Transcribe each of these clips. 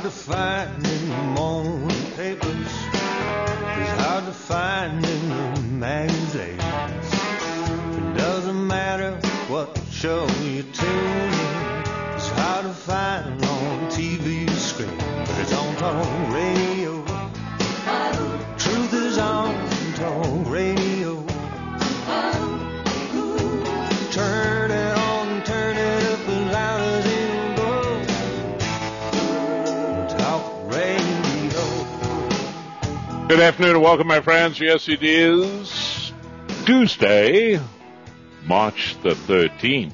to find in the morning papers. It's hard to find in the magazines. It doesn't matter what show you tune in. It's hard to find on TV screen. But it's on talk radio. Truth is on talk radio. Turn it on, turn it up as loud as it goes. Talk radio. Good afternoon and welcome, my friends. Yes, it is Tuesday, March the 13th.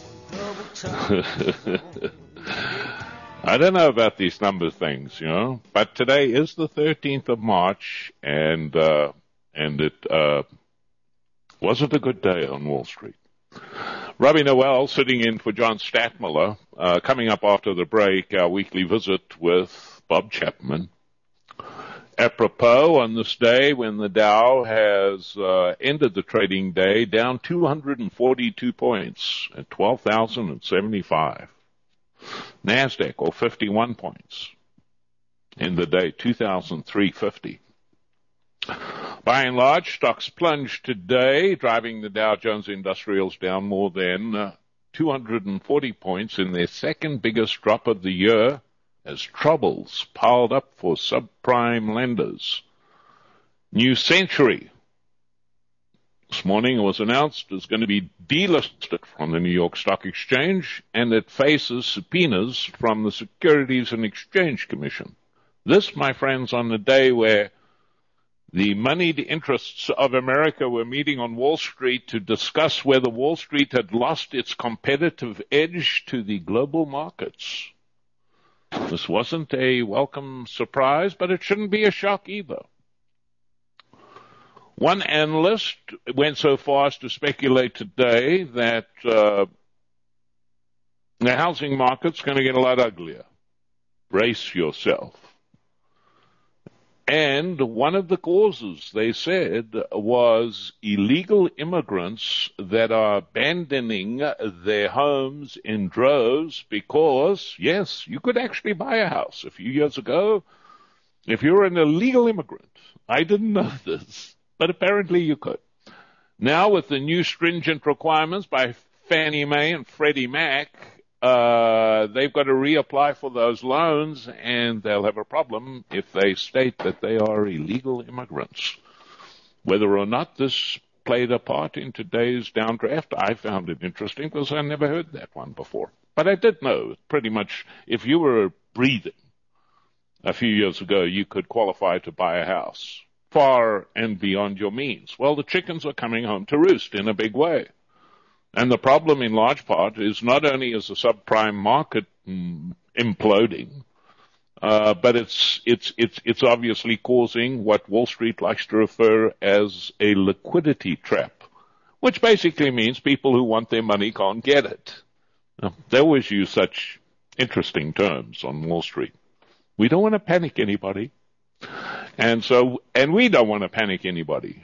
I don't know about these number things, but today is the 13th of March, and it wasn't a good day on Wall Street. Robbie Noel sitting in for John Statmiller. Coming up after the break, our weekly visit with Bob Chapman. Apropos on this day when the Dow has ended the trading day down 242 points at 12,075. NASDAQ, or 51 points in the day, 2,350. By and large, stocks plunged today, driving the Dow Jones Industrials down more than 240 points in their second biggest drop of the year, as troubles piled up for subprime lenders. New Century this morning was announced is going to be delisted from the New York Stock Exchange, and it faces subpoenas from the Securities and Exchange Commission. This, my friends, on the day where the moneyed interests of America were meeting on Wall Street to discuss whether Wall Street had lost its competitive edge to the global markets. This wasn't a welcome surprise, but it shouldn't be a shock either. One analyst went so far as to speculate today that the housing market's going to get a lot uglier. Brace yourself. And one of the causes, they said, was illegal immigrants that are abandoning their homes in droves because, yes, you could actually buy a house a few years ago if you were an illegal immigrant. I didn't know this, but apparently you could. Now, with the new stringent requirements by Fannie Mae and Freddie Mac, they've got to reapply for those loans, and they'll have a problem if they state that they are illegal immigrants. Whether or not this played a part in today's downdraft, I found it interesting because I never heard that one before. But I did know pretty much if you were breathing a few years ago, you could qualify to buy a house far and beyond your means. Well, the chickens are coming home to roost in a big way. And the problem in large part is not only is the subprime market imploding, but it's obviously causing what Wall Street likes to refer as a liquidity trap, which basically means people who want their money can't get it. Now, they always use such interesting terms on Wall Street. We don't want to panic anybody. And we don't want to panic anybody.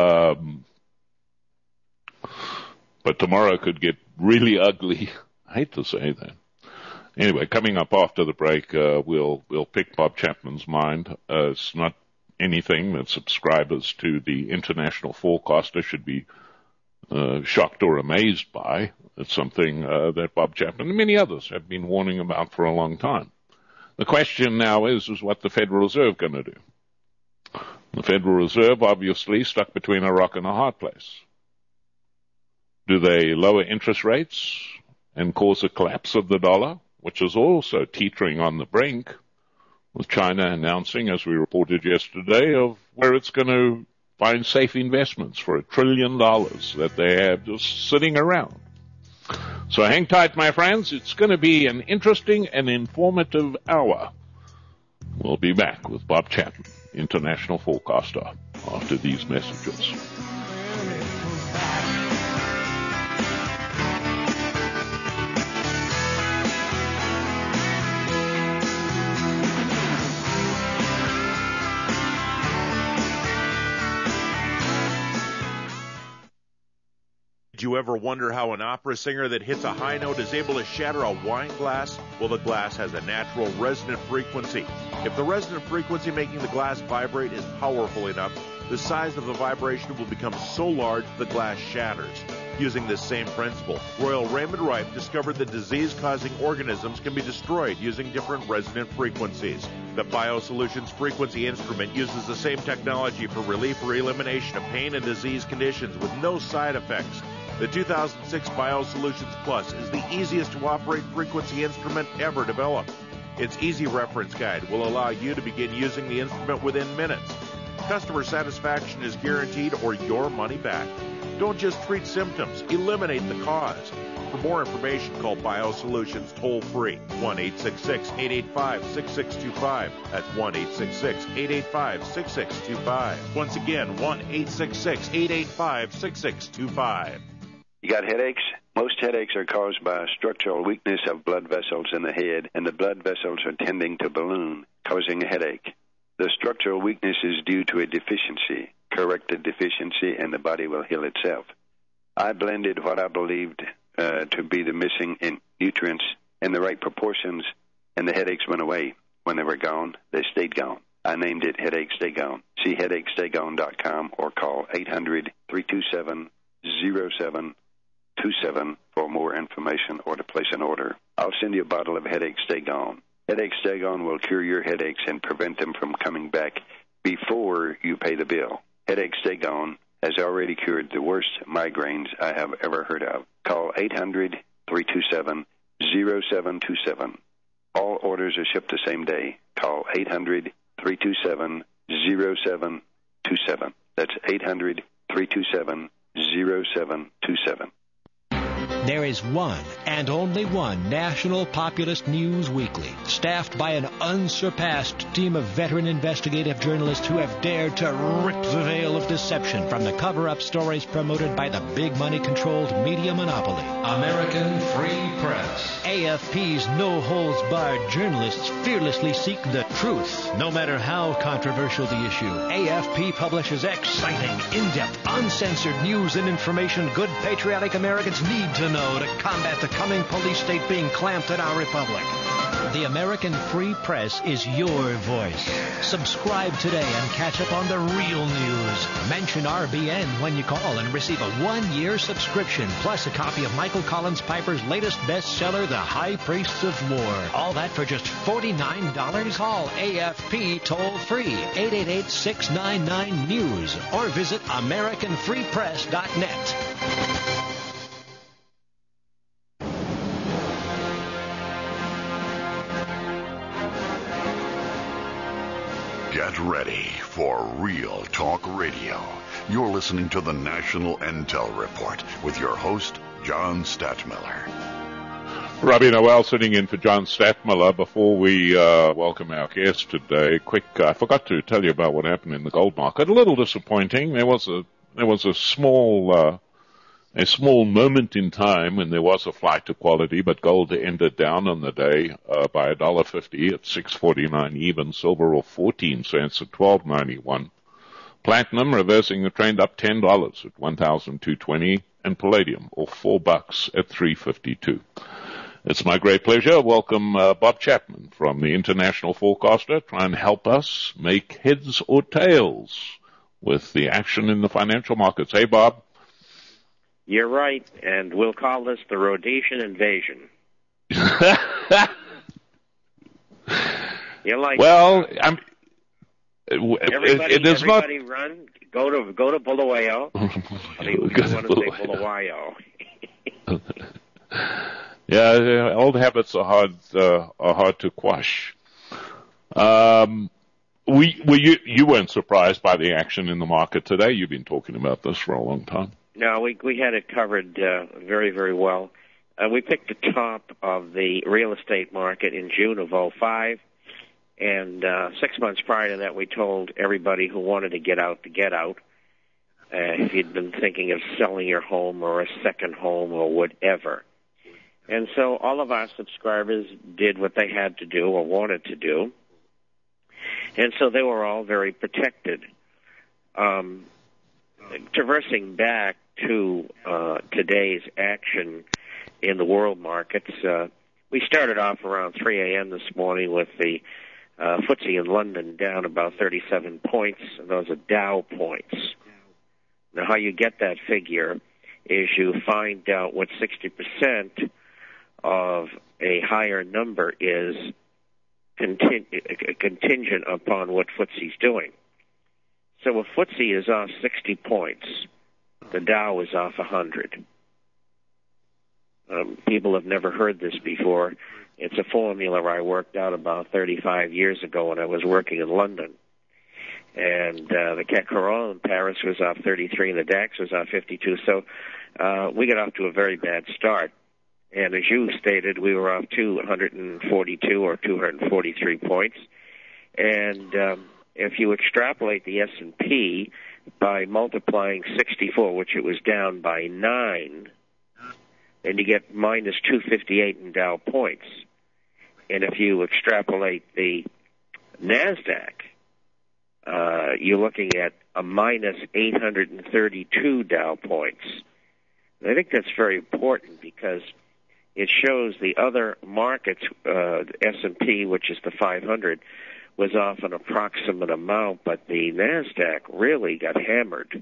But tomorrow could get really ugly. I hate to say that. Anyway, coming up after the break, we'll pick Bob Chapman's mind. It's not anything that subscribers to the International Forecaster should be shocked or amazed by. It's something that Bob Chapman and many others have been warning about for a long time. The question now is what the Federal Reserve going to do? The Federal Reserve obviously stuck between a rock and a hard place. Do they lower interest rates and cause a collapse of the dollar, which is also teetering on the brink, with China announcing, as we reported yesterday, of where it's going to find safe investments for $1 trillion that they have just sitting around. So hang tight, my friends. It's going to be an interesting and informative hour. We'll be back with Bob Chapman, International Forecaster, after these messages. Did you ever wonder how an opera singer that hits a high note is able to shatter a wine glass? Well, the glass has a natural resonant frequency. If the resonant frequency making the glass vibrate is powerful enough, the size of the vibration will become so large the glass shatters. Using this same principle, Royal Raymond Rife discovered that disease-causing organisms can be destroyed using different resonant frequencies. The BioSolutions Frequency Instrument uses the same technology for relief or elimination of pain and disease conditions with no side effects. The 2006 BioSolutions Plus is the easiest to operate frequency instrument ever developed. Its easy reference guide will allow you to begin using the instrument within minutes. Customer satisfaction is guaranteed or your money back. Don't just treat symptoms, eliminate the cause. For more information, call BioSolutions toll-free, 1-866-885-6625. That's 1-866-885-6625. Once again, 1-866-885-6625. You got headaches? Most headaches are caused by a structural weakness of blood vessels in the head, and the blood vessels are tending to balloon, causing a headache. The structural weakness is due to a deficiency. Correct the deficiency, and the body will heal itself. I blended what I believed to be the missing in nutrients in the right proportions, and the headaches went away. When they were gone, they stayed gone. I named it Headache Stay Gone. See headachestay-gone.com or call 800-327-0727 for more information or to place an order. I'll send you a bottle of Headache Stay Gone. Headache Stay Gone will cure your headaches and prevent them from coming back before you pay the bill. Headache Stay Gone has already cured the worst migraines I have ever heard of. Call 800-327-0727. All orders are shipped the same day. Call 800-327-0727. That's 800-327-0727. There is one and only one National Populist News Weekly, staffed by an unsurpassed team of veteran investigative journalists who have dared to rip the veil of deception from the cover-up stories promoted by the big money-controlled media monopoly. American Free Press. AFP's no-holds-barred journalists fearlessly seek the truth, no matter how controversial the issue. AFP publishes exciting, in-depth, uncensored news and information good patriotic Americans need to know to combat the coming police state being clamped in our republic. The American Free Press is your voice. Subscribe today and catch up on the real news. Mention RBN when you call and receive a 1-year subscription, plus a copy of Michael Collins Piper's latest bestseller, The High Priests of War. All that for just $49. Call AFP toll-free, 888-699-NEWS, or visit AmericanFreePress.net. Get ready for Real Talk Radio. You're listening to the National Intel Report with your host, John Stadtmiller. Robbie Noel sitting in for John Stadtmiller. Before we welcome our guest today, I forgot to tell you about what happened in the gold market. A little disappointing. There was a small moment in time when there was a flight to quality, but gold ended down on the day by $1.50 at $6.49 even. Silver off 14 cents at $12.91. Platinum reversing the trend up $10 at $1,220, and palladium off $4 at $3.52. It's my great pleasure. Welcome Bob Chapman from the International Forecaster, try and help us make heads or tails with the action in the financial markets. Hey, Bob. You're right, and we'll call this the Rhodesian invasion. You like? Well, everybody run. Go to Bulawayo. I mean, we want to say Bulawayo. Yeah, old habits are hard to quash. You weren't surprised by the action in the market today. You've been talking about this for a long time. No, we had it covered very, very well. We picked the top of the real estate market in June of 2005, and 6 months prior to that, we told everybody who wanted to get out to get out. If you'd been thinking of selling your home or a second home or whatever. And so all of our subscribers did what they had to do or wanted to do, and so they were all very protected. traversing back to today's action in the world markets, we started off around 3 a.m. this morning with the FTSE in London down about 37 points. Those are Dow points. Now, how you get that figure is you find out what 60% of a higher number is contingent upon what FTSE's doing. So if FTSE is off 60 points, the Dow is off 100. People have never heard this before. It's a formula I worked out about 35 years ago when I was working in London. And the CAC 40 in Paris was off 33 and the DAX was off 52. So we got off to a very bad start. And as you stated, we were off 242 or 243 points. And if you extrapolate the S&P by multiplying 64, which it was down by 9, then you get minus 258 in Dow points. And if you extrapolate the NASDAQ, you're looking at a minus 832 Dow points. And I think that's very important because it shows the other markets, S&P, which is the 500, was off an approximate amount, but the NASDAQ really got hammered.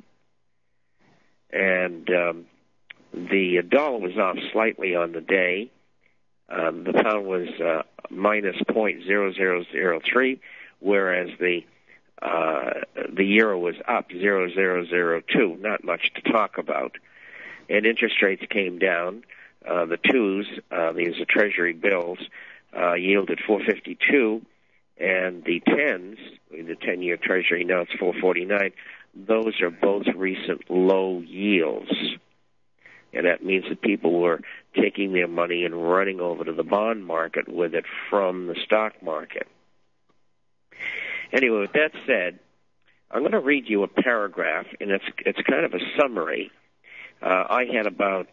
And the dollar was off slightly on the day. The pound was minus 0.0003, whereas the euro was up 0.0002. Not much to talk about. And interest rates came down. The twos, these are Treasury bills, yielded 4.52, and the tens, the 10-year Treasury, now it's 4.49. Those are both recent low yields. And that means that people were taking their money and running over to the bond market with it from the stock market. Anyway, with that said, I'm going to read you a paragraph, and it's kind of a summary. I had about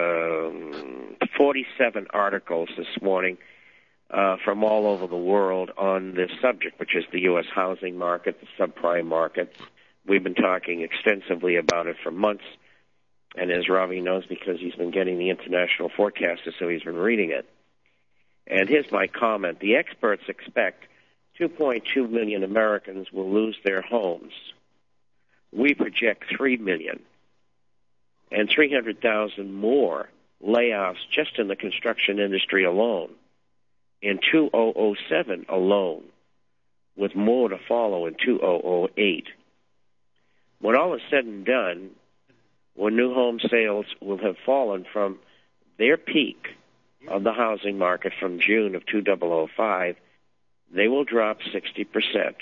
47 articles this morning from all over the world on this subject, which is the U.S. housing market, the subprime market. We've been talking extensively about it for months. And as Ravi knows, because he's been getting the international forecaster, so he's been reading it. And here's my comment. The experts expect 2.2 million Americans will lose their homes. We project 3 million. And 300,000 more layoffs just in the construction industry alone. In 2007 alone, with more to follow in 2008. When all is said and done, when new home sales will have fallen from their peak of the housing market from June of 2005, they will drop 60%,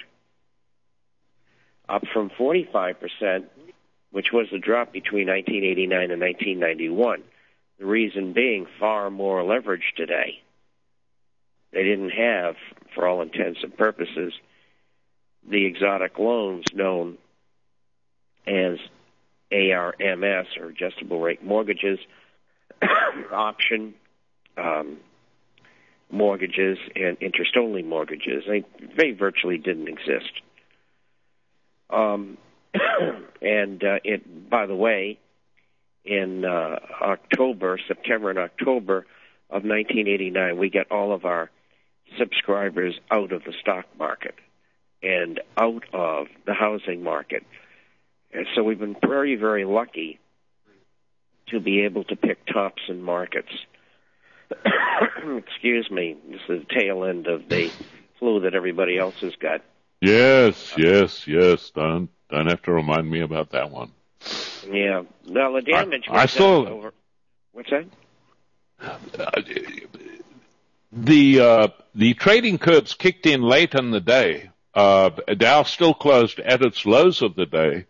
up from 45%, which was the drop between 1989 and 1991. The reason being far more leverage today. They didn't have, for all intents and purposes, the exotic loans known as ARMS, or adjustable rate mortgages, option mortgages, and interest-only mortgages. They virtually didn't exist. By the way, in September and October of 1989, we got all of our subscribers out of the stock market and out of the housing market. And so we've been very, very lucky to be able to pick tops in markets. Excuse me, this is the tail end of the flu that everybody else has got. Yes. Don't have to remind me about that one. Yeah. Well, the damage I saw over. What's that? The trading curbs kicked in late in the day. Dow still closed at its lows of the day.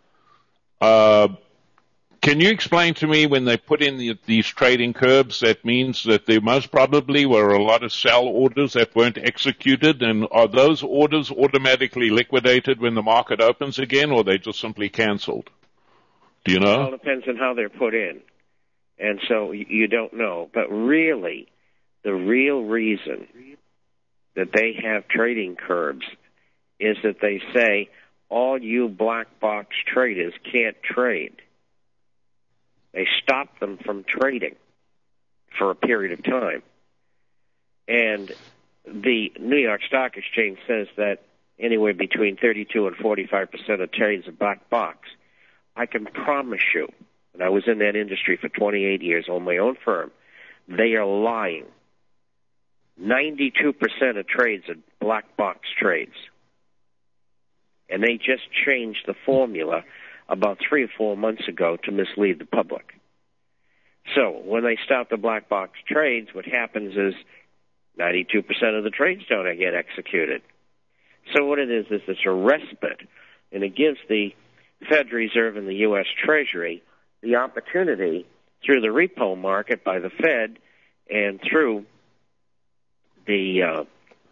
Can you explain to me when they put in these trading curbs, that means that there most probably were a lot of sell orders that weren't executed, and are those orders automatically liquidated when the market opens again, or they just simply canceled? Do you know? It all depends on how they're put in. And so you don't know. But really, the real reason that they have trading curbs is that they say all you black box traders can't trade. They stopped them from trading for a period of time. And the New York Stock Exchange says that anywhere between 32 and 45% of trades are black box. I can promise you, and I was in that industry for 28 years, on my own firm, they are lying. 92% of trades are black box trades. And they just changed the formula about 3 or 4 months ago to mislead the public. So when they stop the black box trades, what happens is 92% of the trades don't get executed. So what it is it's a respite, and it gives the Fed Reserve and the U.S. Treasury the opportunity through the repo market by the Fed and through the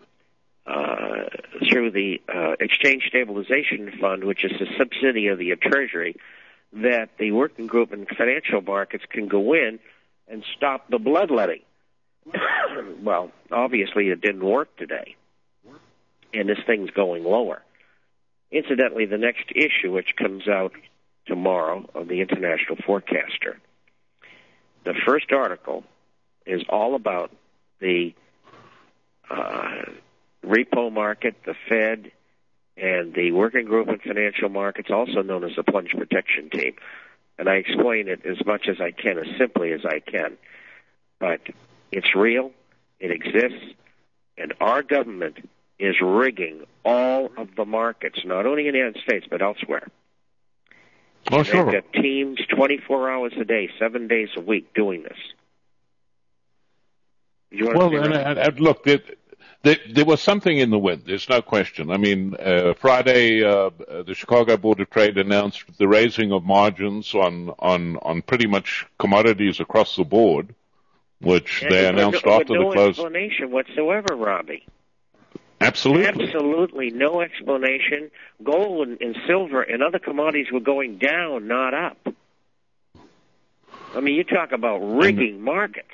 Exchange Stabilization Fund, which is a subsidiary of the Treasury, that the working group and financial markets can go in and stop the bloodletting. Well, obviously it didn't work today, and this thing's going lower. Incidentally, the next issue, which comes out tomorrow of the International Forecaster, the first article is all about the repo market, the Fed, and the working group and financial markets, also known as the plunge protection team. And I explain it as much as I can, as simply as I can. But it's real, it exists, and our government is rigging all of the markets, not only in the United States, but elsewhere. Oh, sure. They've got teams 24 hours a day, 7 days a week doing this. Look, there was something in the wind. There's no question. I mean, Friday, the Chicago Board of Trade announced the raising of margins on pretty much commodities across the board, which they announced after the close. No explanation whatsoever, Robbie. Absolutely. Absolutely no explanation. Gold and silver and other commodities were going down, not up. I mean, you talk about rigging markets.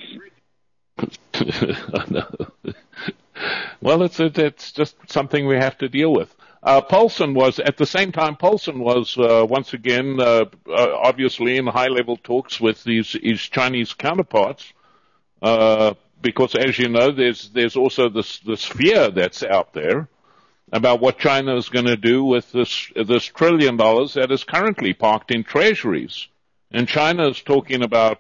Well, it's just something we have to deal with. Paulson was, at the same time, once again, obviously in high-level talks with his Chinese counterparts, because, as you know, there's also this fear that's out there about what China is going to do with this $1 trillion that is currently parked in treasuries. And China is talking about,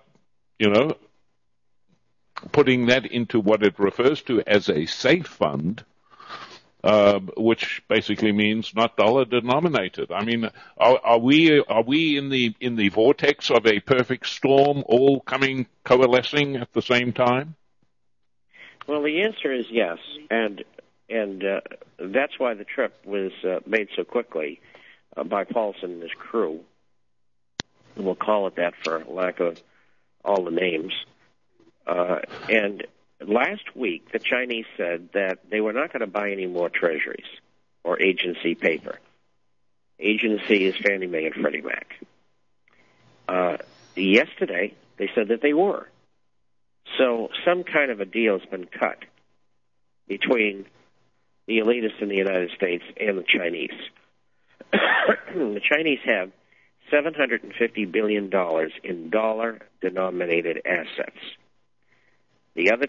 putting that into what it refers to as a safe fund, which basically means not dollar denominated. I mean, are we in the vortex of a perfect storm, all coalescing at the same time? Well, the answer is yes, and that's why the trip was made so quickly by Paulson and his crew. We'll call it that for lack of all the names. And last week, the Chinese said that they were not going to buy any more treasuries or agency paper. Agency is Fannie Mae and Freddie Mac. Yesterday, they said that they were. So some kind of a deal has been cut between the elitists in the United States and the Chinese. The Chinese have $750 billion in dollar-denominated assets. The other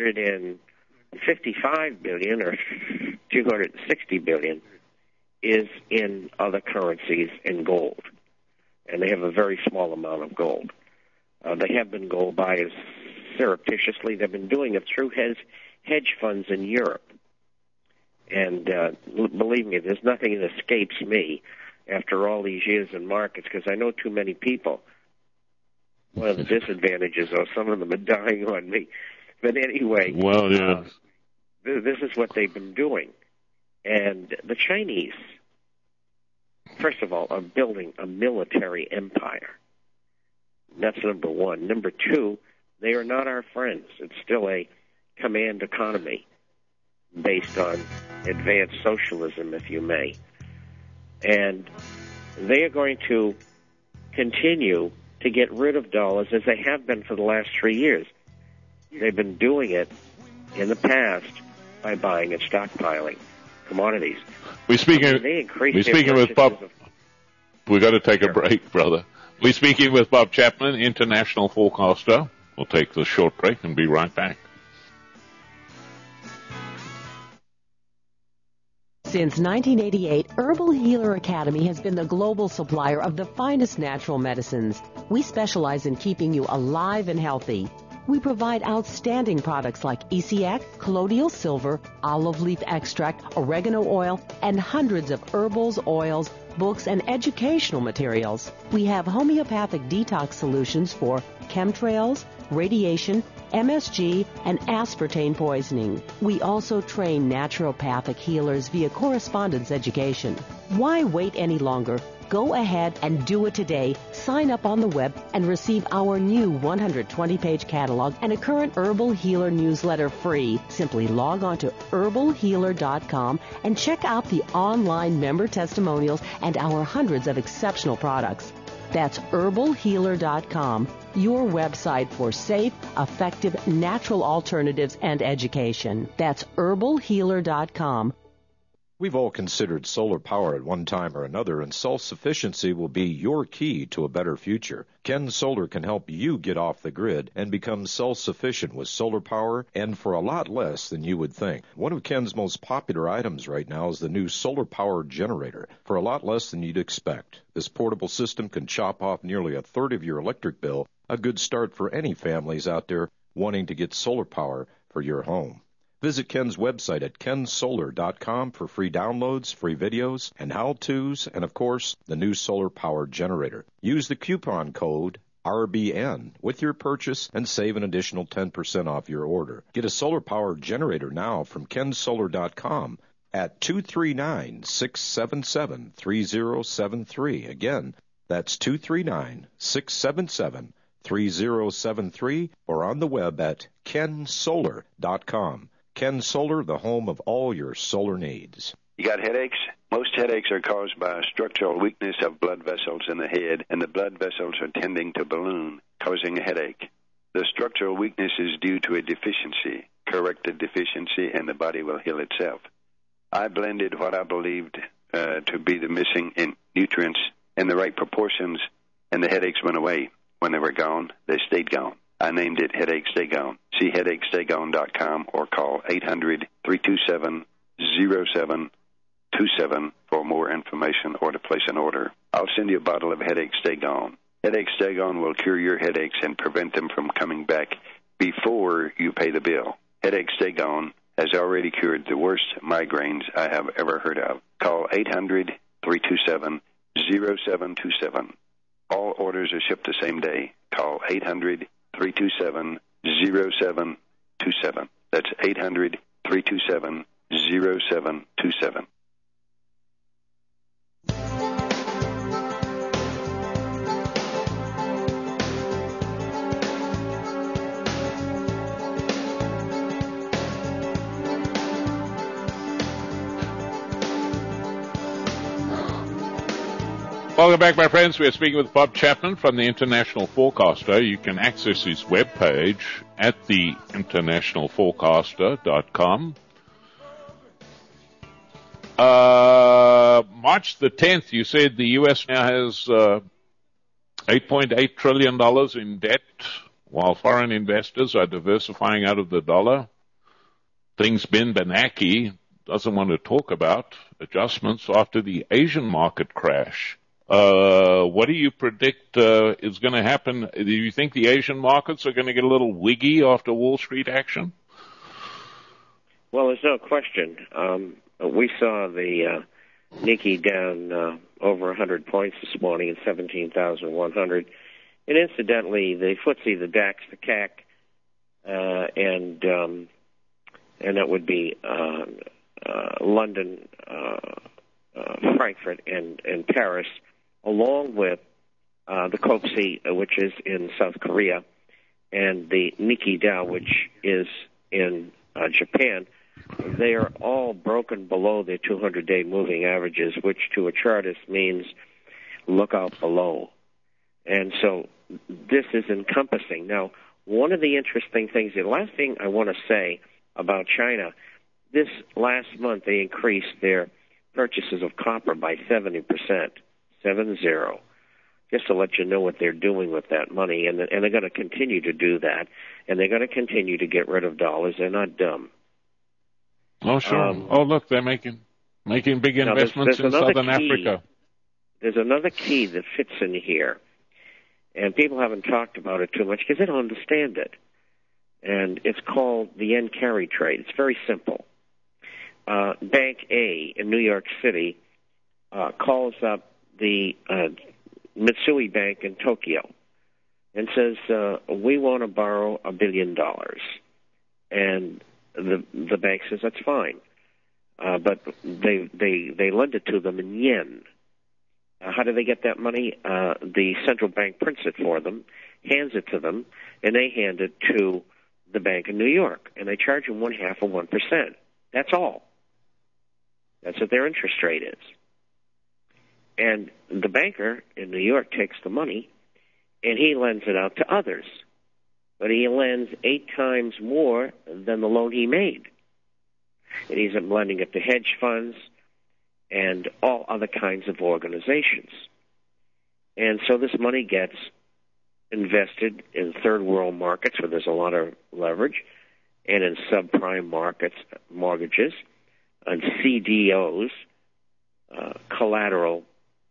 $255 billion or $260 billion is in other currencies in gold, and they have a very small amount of gold. They have been gold buyers surreptitiously. They've been doing it through hedge funds in Europe. And believe me, there's nothing that escapes me after all these years in markets, because I know too many people. One of the disadvantages, though, some of them are dying on me. But anyway, well, yeah. This is what they've been doing. And the Chinese, first of all, are building a military empire. That's number one. Number two, they are not our friends. It's still a command economy based on advanced socialism, if you may. And they are going to continue to get rid of dollars as they have been for the last 3 years. They've been doing it in the past by buying and stockpiling. commodities. We're speaking with Bob. We've got to take a break, brother. We're speaking with Bob Chapman, international forecaster. We'll take the short break and be right back. Since 1988, Herbal Healer Academy has been the global supplier of the finest natural medicines. We specialize in keeping you alive and healthy. We provide outstanding products like ECX, colloidal silver, olive leaf extract, oregano oil, and hundreds of herbals, oils, books, and educational materials. We have homeopathic detox solutions for chemtrails, radiation, MSG, and aspartame poisoning. We also train naturopathic healers via correspondence education. Why wait any longer? Go ahead and do it today. Sign up on the web and receive our new 120-page catalog and a current Herbal Healer newsletter free. Simply log on to herbalhealer.com and check out the online member testimonials and our hundreds of exceptional products. That's herbalhealer.com, your website for safe, effective, natural alternatives and education. That's herbalhealer.com. We've all considered solar power at one time or another, and self-sufficiency will be your key to a better future. Ken Solar can help you get off the grid and become self-sufficient with solar power, and for a lot less than you would think. One of Ken's most popular items right now is the new solar power generator, for a lot less than you'd expect. This portable system can chop off nearly a third of your electric bill, a good start for any families out there wanting to get solar power for your home. Visit Ken's website at kensolar.com for free downloads, free videos, and how-tos, and, of course, the new solar power generator. Use the coupon code RBN with your purchase and save an additional 10% off your order. Get a solar power generator now from kensolar.com at 239-677-3073. Again, that's 239-677-3073, or on the web at kensolar.com. Ken Solar, the home of all your solar needs. You got headaches? Most headaches are caused by a structural weakness of blood vessels in the head, and the blood vessels are tending to balloon, causing a headache. The structural weakness is due to a deficiency. Correct the deficiency, and the body will heal itself. I blended what I believed to be the missing in nutrients in the right proportions, and the headaches went away. When they were gone, they stayed gone. I named it Headache Stay Gone. See headachestaygone.com or call 800-327-0727 for more information or to place an order. I'll send you a bottle of Headache Stay Gone. Headache Stay Gone will cure your headaches and prevent them from coming back before you pay the bill. Headache Stay Gone has already cured the worst migraines I have ever heard of. Call 800-327-0727. All orders are shipped the same day. Call 800-327-0727. That's 800-327-0727. Welcome back, my friends. We are speaking with Bob Chapman from the International Forecaster. You can access his webpage at theinternationalforecaster.com. March the 10th, you said the U.S. now has $8.8 trillion in debt, while foreign investors are diversifying out of the dollar. Things Ben Bernanke doesn't want to talk about adjustments after the Asian market crash. What do you predict is going to happen? Do you think the Asian markets are going to get a little wiggy after Wall Street action? Well, there's no question. We saw the Nikkei down over 100 points this morning at 17,100. And incidentally, the FTSE, the DAX, the CAC, and that would be London, Frankfurt, and Paris, along with the KOSPI, which is in South Korea, and the Nikkei Dow, which is in Japan, they are all broken below their 200-day moving averages, which to a chartist means look out below. And so this is encompassing. Now, one of the interesting things, the last thing I want to say about China This last month, they increased their purchases of copper by 70%, 7-0, just to let you know what they're doing with that money. And they're going to continue to do that, and they're going to continue to get rid of dollars. They're not dumb. Oh, sure. Look, they're making big investments in Southern Africa. There's another key that fits in here, and people haven't talked about it too much because they don't understand it. And it's called the yen carry trade. It's very simple. Bank A in New York City calls up the Mitsui Bank in Tokyo and says, we want to borrow $1 billion. And the bank says, that's fine. But they lend it to them in yen. How do they get that money? The central bank prints it for them, hands it to them, and they hand it to the bank in New York. And they charge them 0.5 of 1%. That's all. That's what their interest rate is. And the banker in New York takes the money, and he lends it out to others. But he lends 8 times more than the loan he made. And he's lending it to hedge funds and all other kinds of organizations. And so this money gets invested in third world markets where there's a lot of leverage, and in subprime markets, mortgages, and CDOs, collateralized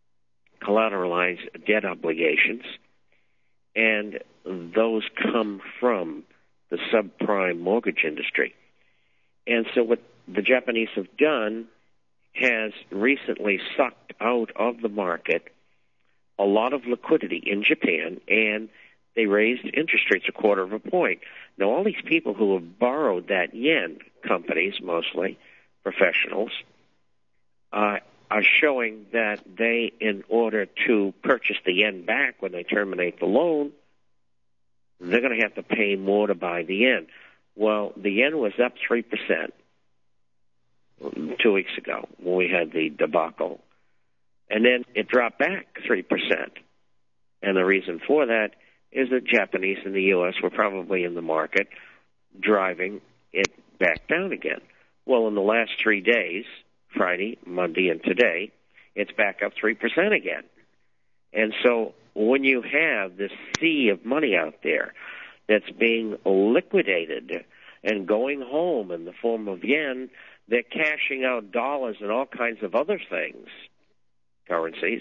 debt obligations, and those come from the subprime mortgage industry. And so what the Japanese have done has recently sucked out of the market a lot of liquidity in Japan, and they raised interest rates 1/4 of a point. Now, all these people who have borrowed that yen, companies mostly, professionals, are showing that they, in order to purchase the yen back when they terminate the loan, they're going to have to pay more to buy the yen. Well, the yen was up 3% 2 weeks ago when we had the debacle, and then it dropped back 3%. And the reason for that is that Japanese and the U.S. were probably in the market driving it back down again. Well, in the last 3 days, Friday, Monday, and today, it's back up 3% again. And so when you have this sea of money out there that's being liquidated and going home in the form of yen, they're cashing out dollars and all kinds of other things, currencies,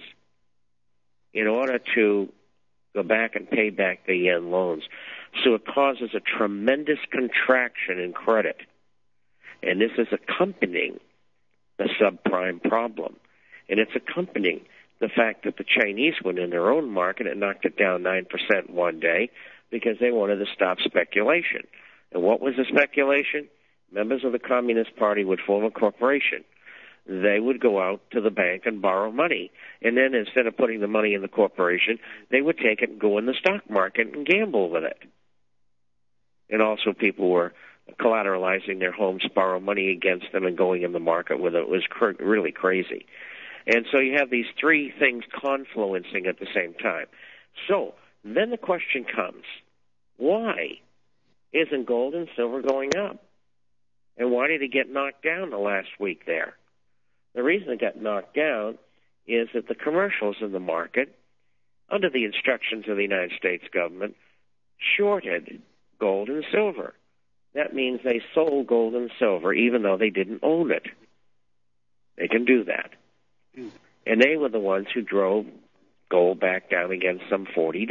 in order to go back and pay back the yen loans. So it causes a tremendous contraction in credit. And this is accompanying the subprime problem. And it's accompanying the fact that the Chinese went in their own market and knocked it down 9% one day because they wanted to stop speculation. And what was the speculation? Members of the Communist Party would form a corporation. They would go out to the bank and borrow money. And then instead of putting the money in the corporation, they would take it and go in the stock market and gamble with it. And also people were collateralizing their homes, borrow money against them, and going in the market with it. It was really crazy. And so you have these three things confluencing at the same time. So then the question comes, why isn't gold and silver going up? And why did it get knocked down the last week there? The reason it got knocked down is that the commercials in the market, under the instructions of the United States government, shorted gold and silver. That means they sold gold and silver even though they didn't own it. They can do that. And they were the ones who drove gold back down against some $40.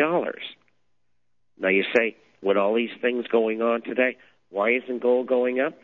Now you say, with all these things going on today, why isn't gold going up?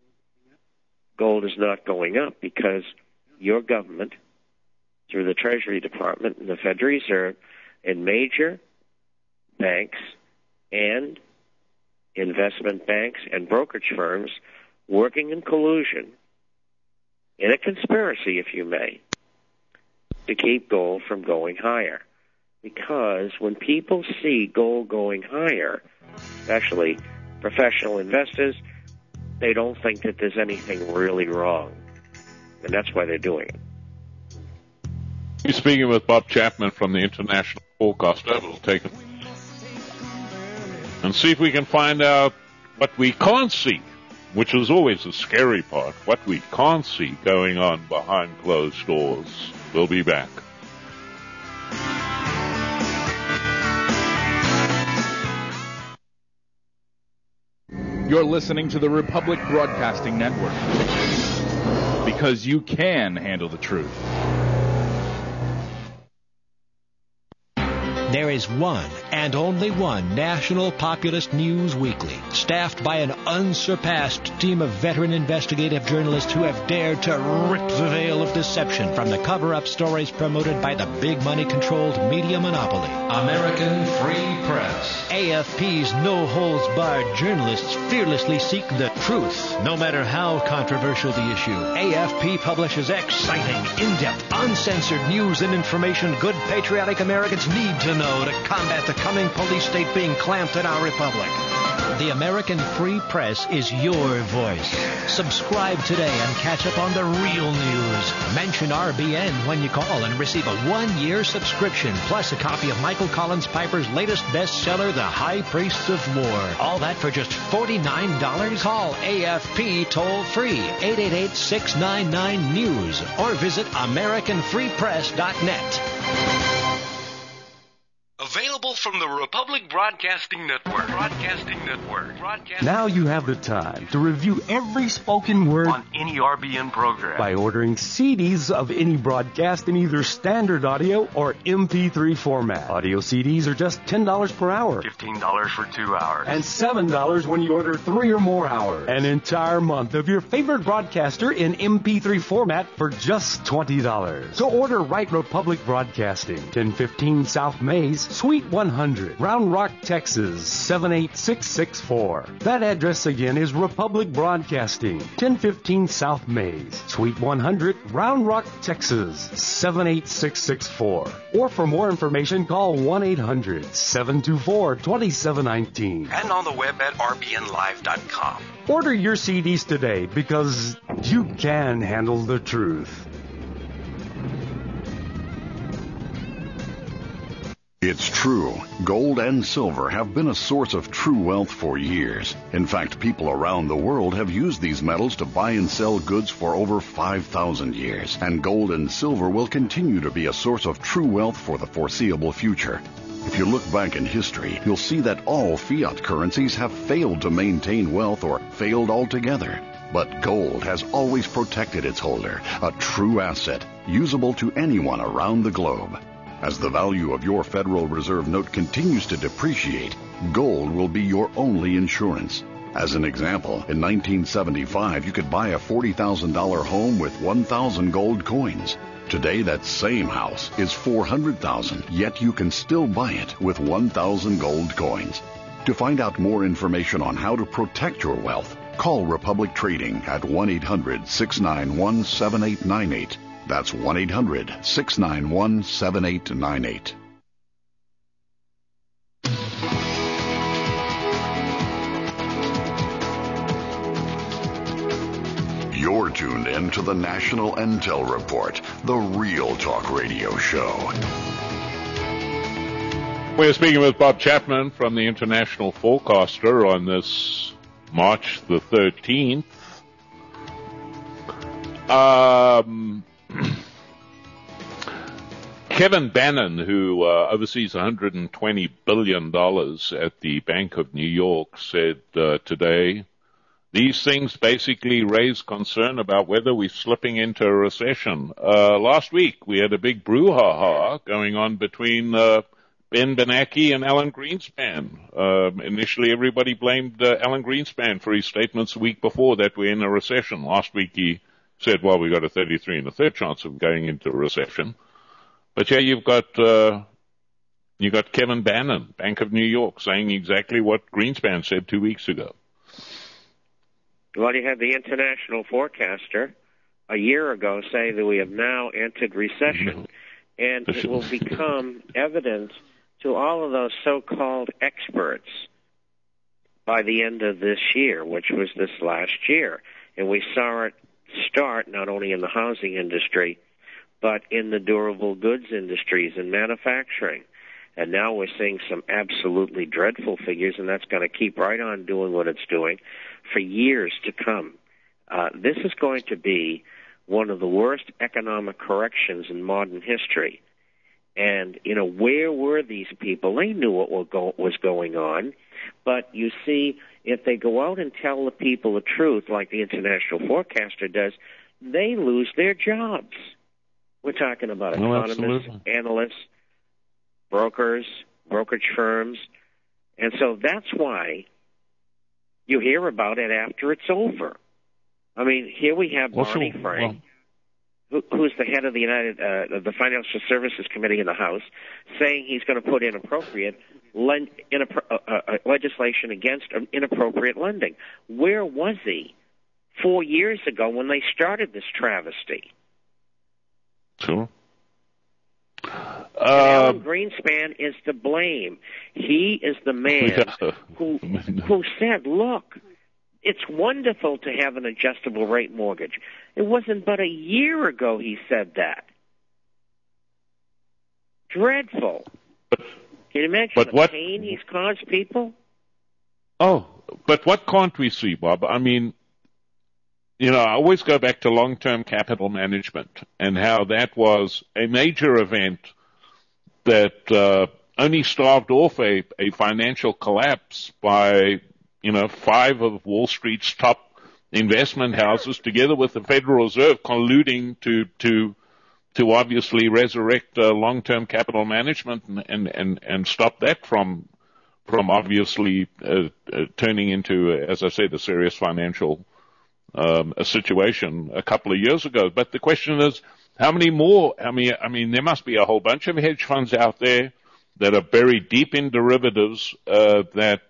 Gold is not going up because your government, through the Treasury Department and the Federal Reserve, and major banks and investment banks and brokerage firms working in collusion, in a conspiracy, if you may, to keep gold from going higher. Because when people see gold going higher, especially professional investors, they don't think that there's anything really wrong. And that's why they're doing it. He's speaking with Bob Chapman from the International Forecaster. We'll take it and see if we can find out what we can't see which is always the scary part, what we can't see going on behind closed doors. We'll be back. You're listening to the Republic Broadcasting Network, because you can handle the truth. There is one and only one national populist news weekly, staffed by an unsurpassed team of veteran investigative journalists who have dared to rip the veil of deception from the cover-up stories promoted by the big money-controlled media monopoly. American Free Press. AFP's no-holds-barred journalists fearlessly seek the truth, no matter how controversial the issue. AFP publishes exciting, in-depth, uncensored news and information good patriotic Americans need to know to combat the coming police state being clamped in our republic. The American Free Press is your voice. Subscribe today and catch up on the real news. Mention RBN when you call and receive a 1-year subscription, plus a copy of Michael Collins Piper's latest bestseller, The High Priests of War. All that for just $49? Call AFP toll-free, 888-699-NEWS, or visit AmericanFreePress.net. Available from the Republic Broadcasting Network. Now you have the time to review every spoken word on any RBN program by ordering CDs of any broadcast in either standard audio or MP3 format. Audio CDs are just $10 per hour. $15 for 2 hours. And $7 when you order 3 or more hours. An entire month of your favorite broadcaster in MP3 format for just $20. So order Right Republic Broadcasting, 1015 South Mays, Suite 100, Round Rock, Texas, 78664. That address again is Republic Broadcasting, 1015 South Mays, Suite 100, Round Rock, Texas, 78664. Or for more information, call 1-800-724-2719. And on the web at rbnlive.com. Order your CDs today, because you can handle the truth. It's true. Gold and silver have been a source of true wealth for years. In fact, people around the world have used these metals to buy and sell goods for over 5,000 years. And gold and silver will continue to be a source of true wealth for the foreseeable future. If you look back in history, you'll see that all fiat currencies have failed to maintain wealth or failed altogether. But gold has always protected its holder, a true asset, usable to anyone around the globe. As the value of your Federal Reserve note continues to depreciate, gold will be your only insurance. As an example, in 1975, you could buy a $40,000 home with 1,000 gold coins. Today, that same house is $400,000, yet you can still buy it with 1,000 gold coins. To find out more information on how to protect your wealth, call Republic Trading at 1-800-691-7898. That's 1-800-691-7898. You're tuned in to the National Intel Report, the Real Talk Radio Show. We're speaking with Bob Chapman from the International Forecaster on this March the 13th. Kevin Bannon, who oversees $120 billion at the Bank of New York, said today, these things basically raise concern about whether we're slipping into a recession. Last week, we had a big brouhaha going on between Ben Bernanke and Alan Greenspan. Initially, everybody blamed Alan Greenspan for his statements the week before that we're in a recession. Last week, he said, well, we got a 33 1/3 chance of going into a recession. But yeah, you got Kevin Bannon, Bank of New York, saying exactly what Greenspan said 2 weeks ago. Well, you had the international forecaster a year ago say that we have now entered recession, and it will become evident to all of those so-called experts by the end of this year, which was this last year. And we saw it start not only in the housing industry, but in the durable goods industries and manufacturing. And now we're seeing some absolutely dreadful figures, and that's going to keep right on doing what it's doing for years to come. This is going to be one of the worst economic corrections in modern history. And, where were these people? They knew what was going on. But you see, if they go out and tell the people the truth, like the International Forecaster does, they lose their jobs. We're talking about economists, analysts, brokers, brokerage firms. And so that's why you hear about it after it's over. I mean, here we have Barney Frank, who's the head of the Financial Services Committee in the House, saying he's going to put inappropriate legislation against inappropriate lending. Where was he 4 years ago when they started this travesty? Sure. Alan Greenspan is to blame. He is the man who said, look, it's wonderful to have an adjustable rate mortgage. It wasn't but a year ago he said that. Dreadful. Can you imagine the pain he's caused people? Oh, but what can't we see, Bob? I mean, I always go back to long-term capital management and how that was a major event that only starved off a financial collapse by 5 of Wall Street's top investment houses, together with the Federal Reserve, colluding to obviously resurrect long-term capital management and stop that from obviously turning into, as I said, a serious financial a situation a couple of years ago. But the question is, how many more? I mean, there must be a whole bunch of hedge funds out there that are buried deep in derivatives that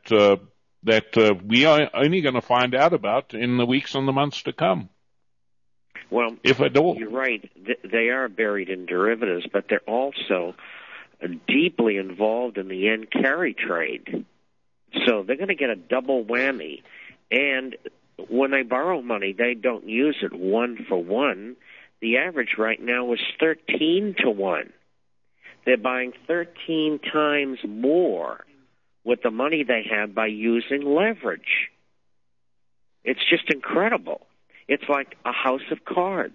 we are only going to find out about in the weeks and the months to come. Well, if at all. You're right. They are buried in derivatives, but they're also deeply involved in the yen carry trade. So they're going to get a double whammy. And when they borrow money, they don't use it 1 for 1. The average right now is 13 to 1. They're buying 13 times more with the money they have by using leverage. It's just incredible. It's like a house of cards,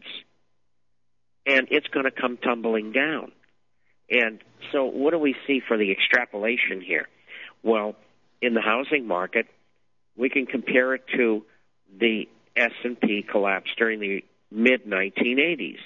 and it's going to come tumbling down. And so what do we see for the extrapolation here? Well, in the housing market, we can compare it to the S&P collapse during the mid-1980s.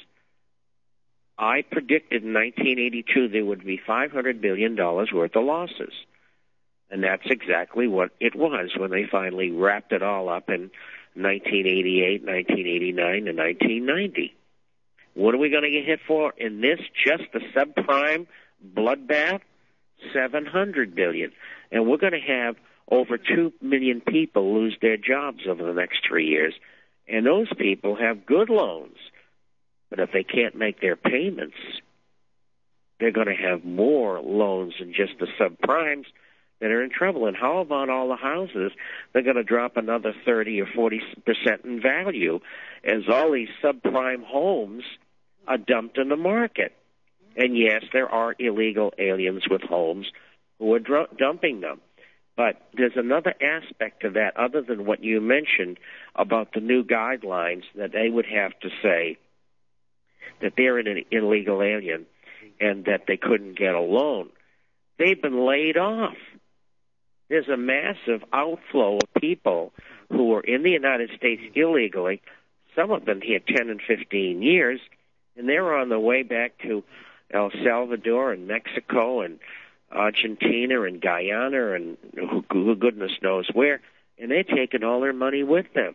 I predicted in 1982 there would be $500 billion worth of losses. And that's exactly what it was when they finally wrapped it all up in 1988, 1989, and 1990. What are we going to get hit for in this, just the subprime bloodbath? $700 billion. And we're going to have over 2 million people lose their jobs over the next 3 years. And those people have good loans. But if they can't make their payments, they're going to have more loans than just the subprimes that are in trouble. And how about all the houses? They're going to drop another 30 or 40% in value as all these subprime homes are dumped in the market. And yes, there are illegal aliens with homes who are dumping them. But there's another aspect to that other than what you mentioned about the new guidelines that they would have to say that they're an illegal alien and that they couldn't get a loan. They've been laid off. There's a massive outflow of people who are in the United States illegally. Some have been here 10 and 15 years, and they're on the way back to El Salvador and Mexico and Argentina and Guyana and who goodness knows where, and they're taking all their money with them.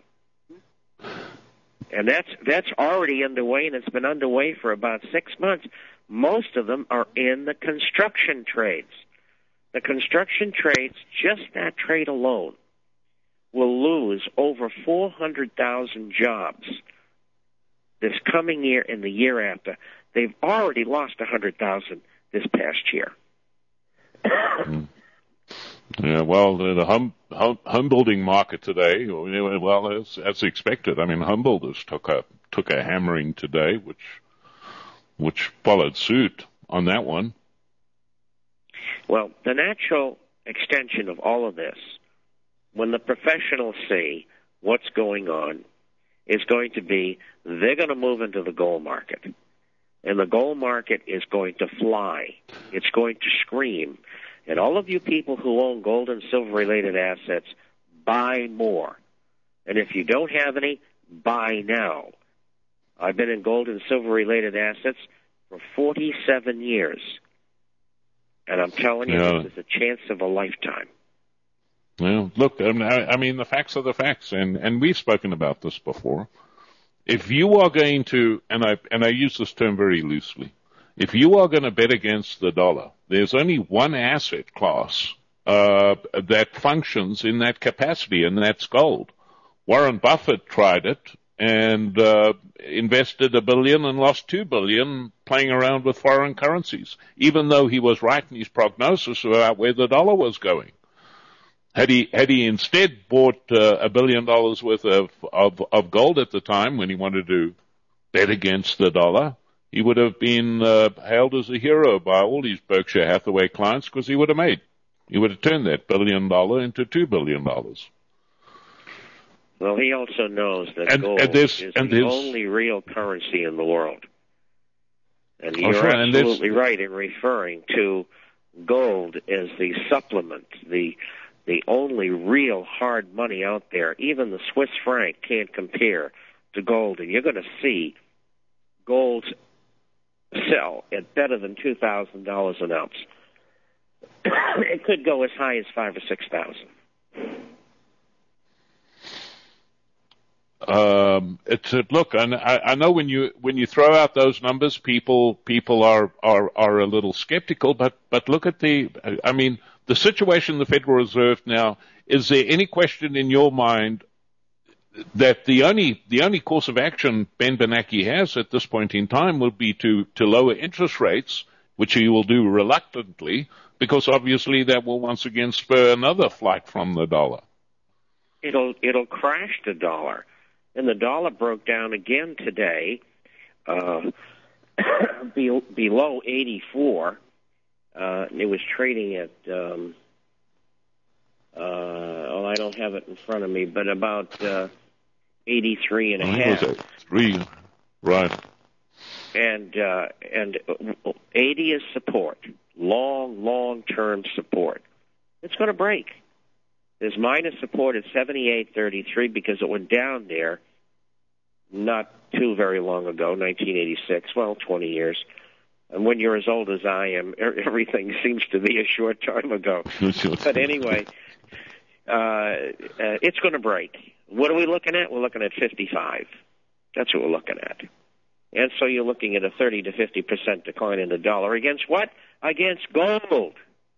And that's already underway, and it's been underway for about 6 months. Most of them are in the construction trades. The construction trades, just that trade alone, will lose over 400,000 jobs this coming year and the year after. They've already lost 100,000 this past year. Yeah, well, the home building market today, well, as expected. I mean, home builders took a hammering today, which followed suit on that one. Well, the natural extension of all of this, when the professionals see what's going on, is going to be they're going to move into the gold market. And the gold market is going to fly. It's going to scream. And all of you people who own gold and silver-related assets, buy more. And if you don't have any, buy now. I've been in gold and silver-related assets for 47 years. And I'm telling you, this is a chance of a lifetime. Well, look, I mean, the facts are the facts, and we've spoken about this before. If you are going to, and I use this term very loosely, if you are going to bet against the dollar, there's only one asset class that functions in that capacity, and that's gold. Warren Buffett tried it and invested $1 billion and lost $2 billion playing around with foreign currencies, even though he was right in his prognosis about where the dollar was going. Had he instead bought $1 billion worth of gold at the time when he wanted to bet against the dollar, he would have been hailed as a hero by all these Berkshire Hathaway clients because he would have turned that $1 billion into $2 billion. Well, he also knows that gold is the only real currency in the world. And you're absolutely right in referring to gold as the supplement, the only real hard money out there. Even the Swiss franc can't compare to gold, and you're going to see gold sell at better than $2,000 an ounce. It could go as high as $5,000 or $6,000. Look, I know when you throw out those numbers, people are a little skeptical, but look at the situation in the Federal Reserve now. Is there any question in your mind that the only course of action Ben Bernanke has at this point in time will be to lower interest rates, which he will do reluctantly, because obviously that will once again spur another flight from the dollar? It'll crash the dollar. And the dollar broke down again today, below 84. It was trading at, I don't have it in front of me, but about 83 and a half. 3, right. And 80 is support, long-term support. It's going to break. There's minus support at 78.33 because it went down there not too very long ago, 1986, 20 years. And when you're as old as I am, everything seems to be a short time ago. But anyway, it's going to break. What are we looking at? We're looking at 55. That's what we're looking at. And so you're looking at a 30 to 50% decline in the dollar. Against what? Against gold.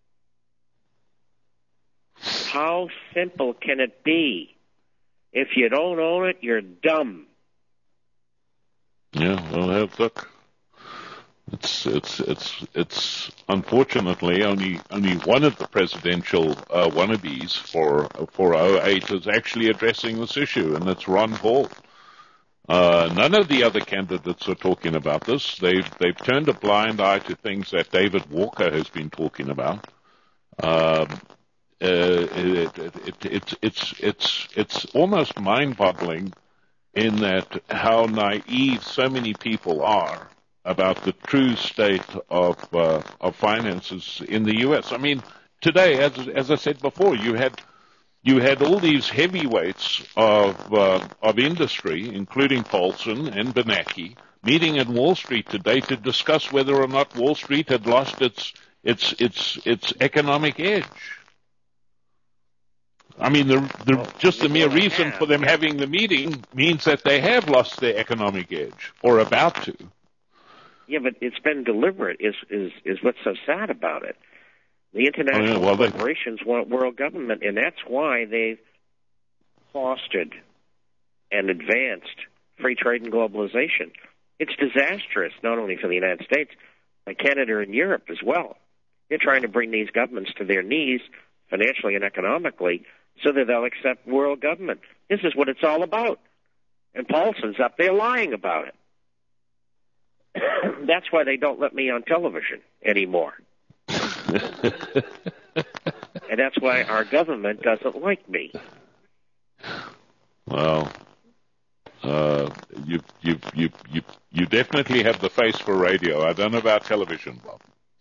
How simple can it be? If you don't own it, you're dumb. Yeah, well, look, it's unfortunately only one of the presidential wannabes for 08 is actually addressing this issue, and it's Ron Paul. None of the other candidates are talking about this. They've turned a blind eye to things that David Walker has been talking about. It's almost mind-boggling in that how naive so many people are about the true state of finances in the U.S. I mean, today, as I said before, you had all these heavyweights of industry, including Paulson and Bernanke, meeting in Wall Street today to discuss whether or not Wall Street had lost its economic edge. I mean, the mere reason for them having the meeting means that they have lost their economic edge, or about to. Yeah, but it's been deliberate, is what's so sad about it. The international corporations want world government, and that's why they've fostered and advanced free trade and globalization. It's disastrous, not only for the United States, but Canada and Europe as well. They're trying to bring these governments to their knees, financially and economically, so that they'll accept world government. This is what it's all about. And Paulson's up there lying about it. That's why they don't let me on television anymore. And that's why our government doesn't like me. Well, you definitely have the face for radio. I don't know about television, Bob.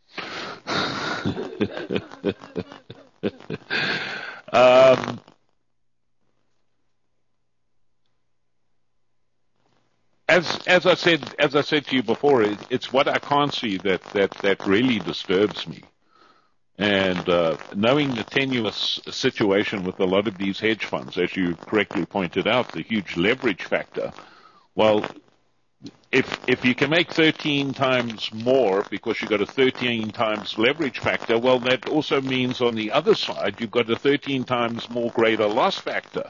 As I said to you before, it's what I can't see that really disturbs me. And knowing the tenuous situation with a lot of these hedge funds, as you correctly pointed out, the huge leverage factor. Well, if you can make 13 times more because you've got a 13 times leverage factor, well, that also means on the other side you've got a 13 times more greater loss factor.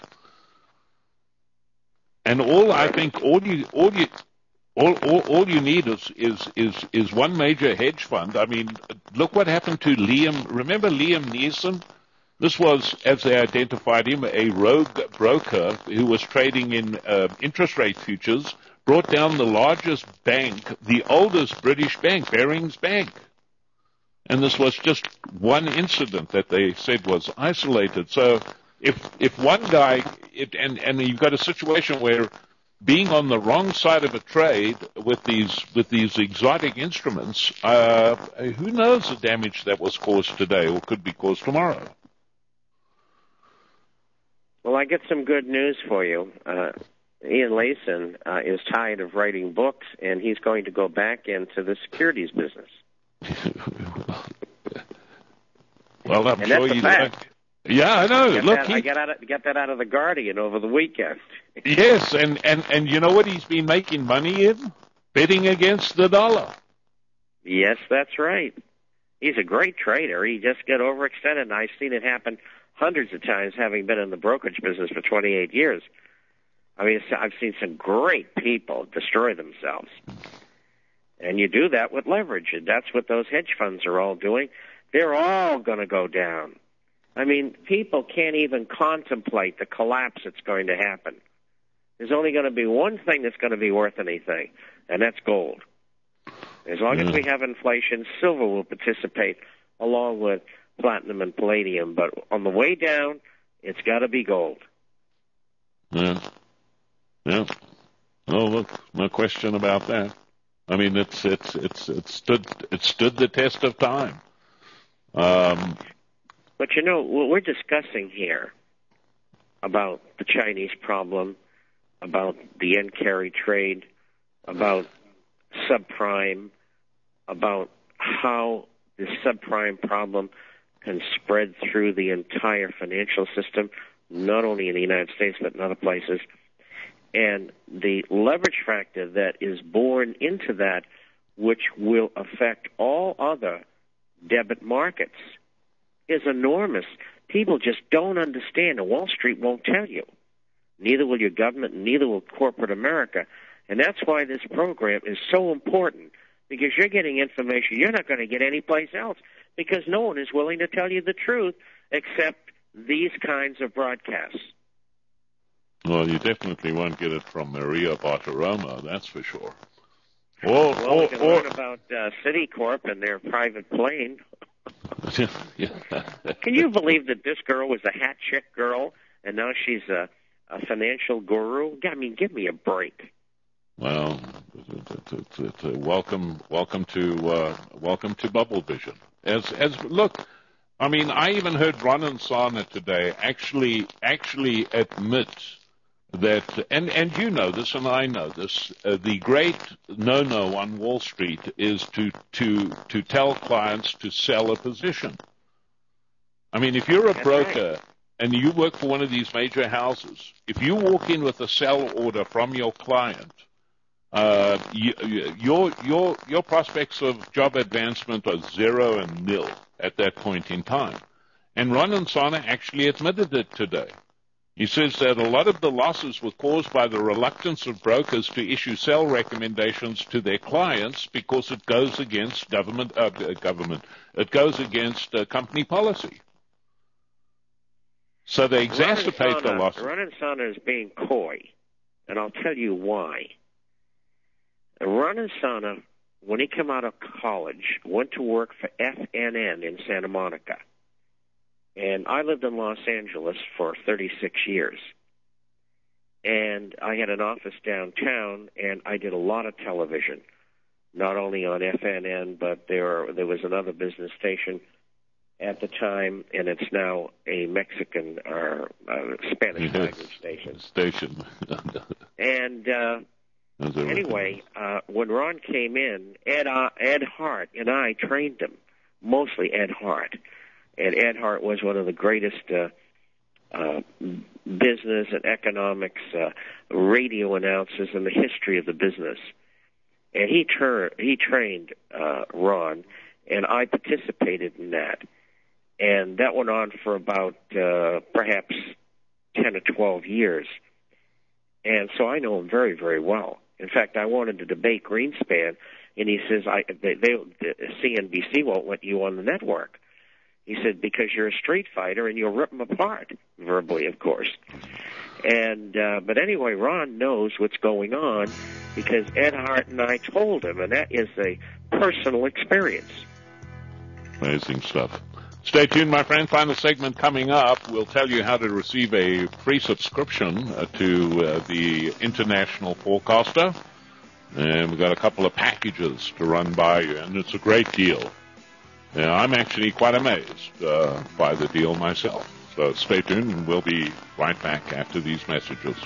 And I think all you need is one major hedge fund. I mean, look what happened to Liam. Remember Liam Neeson? This was, as they identified him, a rogue broker who was trading in interest rate futures, brought down the largest bank, the oldest British bank, Barings Bank. And this was just one incident that they said was isolated. So if one guy, and you've got a situation where being on the wrong side of a trade with these exotic instruments, who knows the damage that was caused today or could be caused tomorrow. Well, I get some good news for you. Ian Layson is tired of writing books, and he's going to go back into the securities business. Well, I'm and sure that's you fact. Yeah, I know. I got that out of the Guardian over the weekend. Yes, and you know what he's been making money in? Betting against the dollar. Yes, that's right. He's a great trader. He just got overextended, and I've seen it happen hundreds of times, having been in the brokerage business for 28 years. I mean, I've seen some great people destroy themselves. And you do that with leverage, and that's what those hedge funds are all doing. They're all going to go down. I mean, people can't even contemplate the collapse that's going to happen. There's only going to be one thing that's going to be worth anything, and that's gold. As long as we have inflation, silver will participate along with platinum and palladium. But on the way down, it's got to be gold. Yeah. Yeah. Oh, look, no question about that. I mean, it stood the test of time. But you know, what we're discussing here about the Chinese problem, about the yen carry trade, about subprime, about how the subprime problem can spread through the entire financial system, not only in the United States but in other places, and the leverage factor that is born into that, which will affect all other debit markets, is enormous. People just don't understand, and Wall Street won't tell you. Neither will your government, and neither will corporate America. And that's why this program is so important, because you're getting information you're not going to get anyplace else, because no one is willing to tell you the truth except these kinds of broadcasts. Well, you definitely won't get it from Maria Bartiromo, that's for sure. We can learn about Citicorp and their private plane. Can you believe that this girl was a hat chick girl, and now she's a financial guru? I mean, give me a break. Well, welcome to Bubble Vision. Look, I mean, I even heard Ronen Sarna today actually admit that, and you know this, and I know this. The great no-no on Wall Street is to tell clients to sell a position. I mean, if you're a broker and you work for one of these major houses, if you walk in with a sell order from your client, your prospects of job advancement are 0 and nil at that point in time. And Ronen Sarna actually admitted it today. He says that a lot of the losses were caused by the reluctance of brokers to issue sell recommendations to their clients because it goes against it goes against company policy. So they exacerbate the losses. Ronen Sarna is being coy, and I'll tell you why. Ronen Sarna when he came out of college, went to work for FNN in Santa Monica. And I lived in Los Angeles for 36 years. And I had an office downtown, and I did a lot of television, not only on FNN, but there was another business station at the time, and it's now a Mexican or Spanish language station. And anyway, when Ron came in, Ed Hart and I trained him, mostly Ed Hart. And Ed Hart was one of the greatest business and economics radio announcers in the history of the business. And he trained Ron, and I participated in that. And that went on for about perhaps 10 or 12 years. And so I know him very, very well. In fact, I wanted to debate Greenspan, and he says, CNBC won't let you on the network. He said, because you're a street fighter and you'll rip them apart, verbally, of course. And but anyway, Ron knows what's going on because Ed Hart and I told him, and that is a personal experience. Amazing stuff. Stay tuned, my friend. Final segment coming up. We'll tell you how to receive a free subscription to the International Forecaster. And we've got a couple of packages to run by you, and it's a great deal. I'm actually quite amazed by the deal myself. So stay tuned, and we'll be right back after these messages.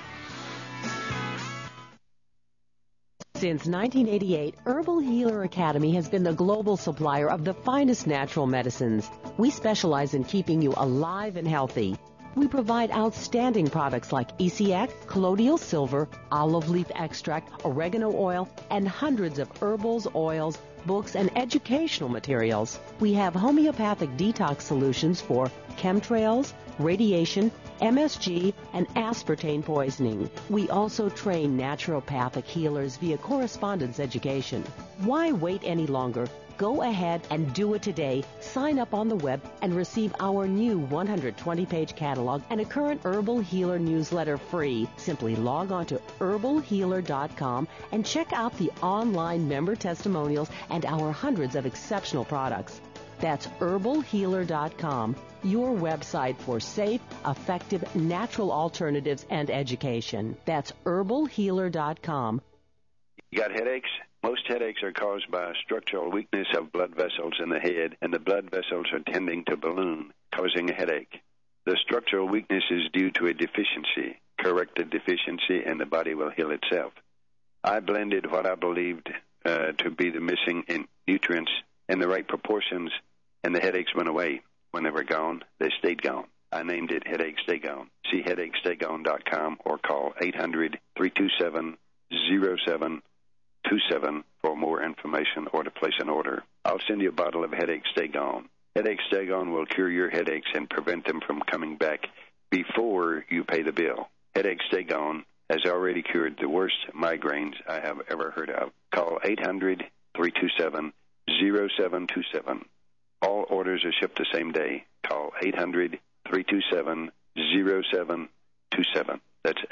Since 1988, Herbal Healer Academy has been the global supplier of the finest natural medicines. We specialize in keeping you alive and healthy. We provide outstanding products like ECX, colloidal silver, olive leaf extract, oregano oil, and hundreds of herbals, oils, books, and educational materials. We have homeopathic detox solutions for chemtrails, radiation, MSG, and aspartame poisoning. We also train naturopathic healers via correspondence education. Why wait any longer? Go ahead and do it today. Sign up on the web and receive our new 120-page catalog and a current Herbal Healer newsletter free. Simply log on to herbalhealer.com and check out the online member testimonials and our hundreds of exceptional products. That's herbalhealer.com, your website for safe, effective, natural alternatives and education. That's herbalhealer.com. You got headaches? Most headaches are caused by a structural weakness of blood vessels in the head, and the blood vessels are tending to balloon, causing a headache. The structural weakness is due to a deficiency. Correct the deficiency, and the body will heal itself. I blended what I believed to be the missing nutrients in the right proportions, and the headaches went away. When they were gone, they stayed gone. I named it Headache Stay Gone. See headachestay-gone.com or call 800-327-0727 for more information or to place an order. I'll send you a bottle of Headache Stay Gone. Headache Stay Gone will cure your headaches and prevent them from coming back before you pay the bill. Headache Stay Gone has already cured the worst migraines I have ever heard of. Call 800-327-0727. All orders are shipped the same day. Call 800-327-0727. That's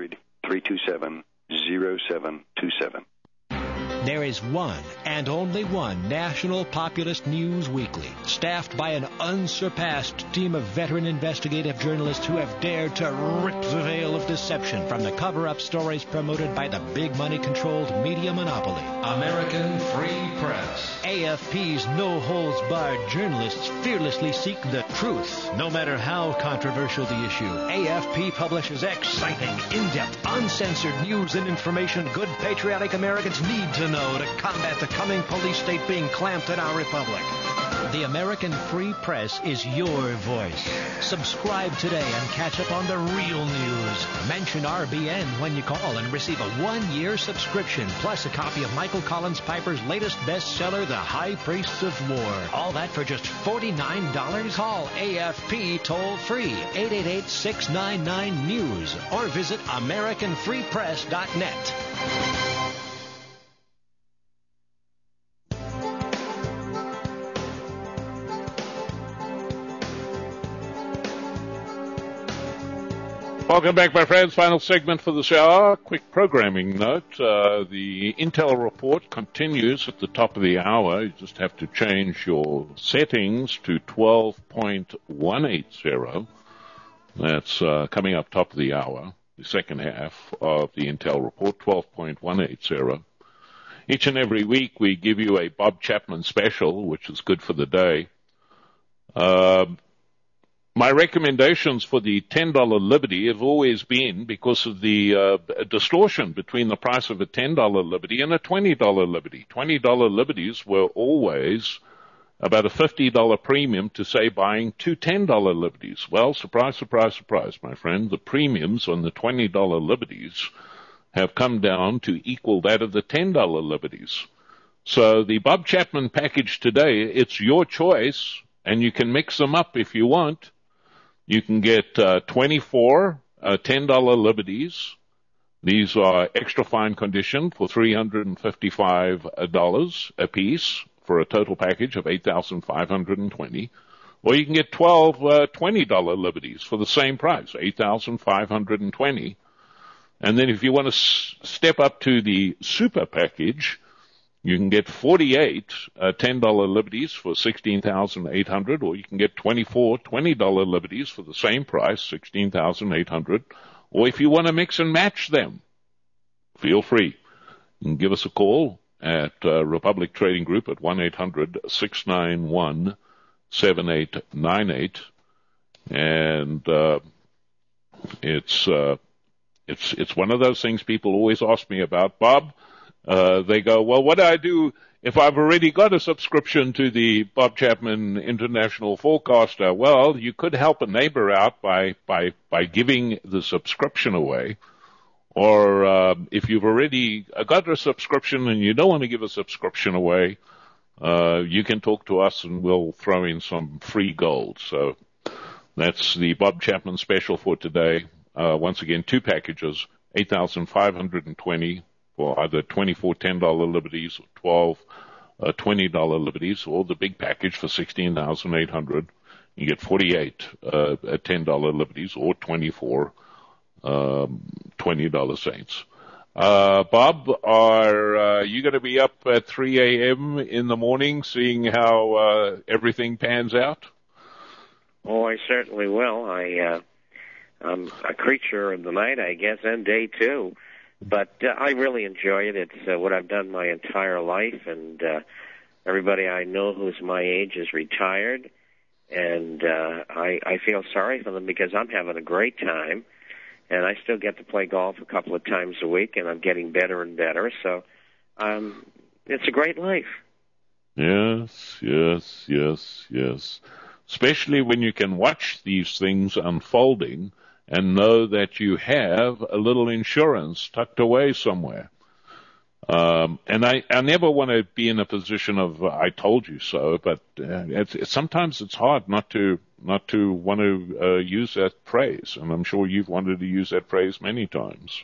800-327-0727. There is one and only one national populist news weekly, staffed by an unsurpassed team of veteran investigative journalists who have dared to rip the veil of deception from the cover-up stories promoted by the big money-controlled media monopoly. American Free Press. AFP's no-holds-barred journalists fearlessly seek the truth, no matter how controversial the issue. AFP publishes exciting, in-depth, uncensored news and information good patriotic Americans need to know to combat the coming police state being clamped in our republic. The American Free Press is your voice. Subscribe today and catch up on the real news. Mention RBN when you call and receive a 1-year subscription, plus a copy of Michael Collins Piper's latest bestseller, The High Priests of War. All that for just $49? Call AFP toll-free, 888-699-NEWS, or visit AmericanFreePress.net. Welcome back, my friends. Final segment for this hour. Quick programming note. The Intel report continues at the top of the hour. You just have to change your settings to 12.180. That's coming up top of the hour, the second half of the Intel report, 12.180. Each and every week we give you a Bob Chapman special, which is good for the day. My recommendations for the $10 Liberty have always been because of the distortion between the price of a $10 Liberty and a $20 Liberty. $20 Liberties were always about a $50 premium to, say, buying two $10 Liberties. Well, surprise, surprise, surprise, my friend. The premiums on the $20 Liberties have come down to equal that of the $10 Liberties. So the Bob Chapman package today, it's your choice, and you can mix them up if you want. You can get 24 $10 Liberties. These are extra fine condition for $355 a piece for a total package of $8,520. Or you can get 12 $20 Liberties for the same price, $8,520. And then if you want to step up to the super package, you can get 48 $10 Liberties for $16,800, or you can get 24 $20 Liberties for the same price, $16,800. Or if you want to mix and match them, feel free. You can give us a call at Republic Trading Group at 1-800-691-7898. And it's one of those things people always ask me about. Bob, they go, well, what do I do if I've already got a subscription to the Bob Chapman International Forecaster? Well, you could help a neighbor out by giving the subscription away. Or if you've already got a subscription and you don't want to give a subscription away, you can talk to us and we'll throw in some free gold. So that's the Bob Chapman special for today. Once again, two packages, $8,520 for either 24 $10 Liberties or 12 $20 Liberties, or the big package for $16,800. You get 48 $10 Liberties or 24 $20 Saints. Bob, are you going to be up at 3 a.m. in the morning seeing how everything pans out? Oh, I certainly will. I'm a creature of the night, I guess, and day too. But I really enjoy it. It's what I've done my entire life, and everybody I know who's my age is retired, and I feel sorry for them because I'm having a great time, and I still get to play golf a couple of times a week, and I'm getting better and better. So it's a great life. Yes. Especially when you can watch these things unfolding and know that you have a little insurance tucked away somewhere. And I never want to be in a position of I told you so, but sometimes it's hard not to want to use that phrase, and I'm sure you've wanted to use that phrase many times.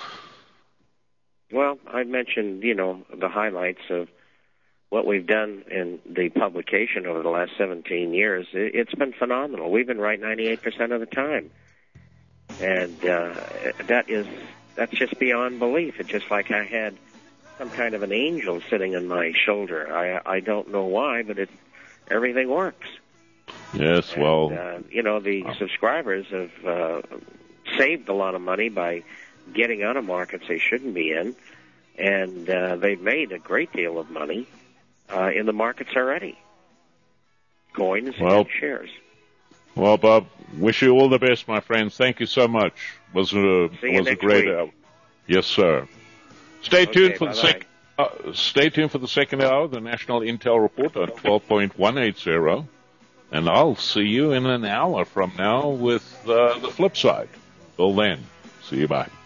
Well, I mentioned, the highlights of what we've done in the publication over the last 17 years. It's been phenomenal. We've been right 98% of the time. And that's just beyond belief. It's just like I had some kind of an angel sitting on my shoulder. I don't know why, but everything works. Yes, well... the subscribers have saved a lot of money by getting out of markets they shouldn't be in, and they've made a great deal of money in the markets already. Coins and shares. Well, Bob, wish you all the best, my friends. Thank you so much. Was a great hour. Yes, sir. Stay tuned for the second hour of the National Intel Report on 12.180, and I'll see you in an hour from now with the flip side. Till then, see you. Bye.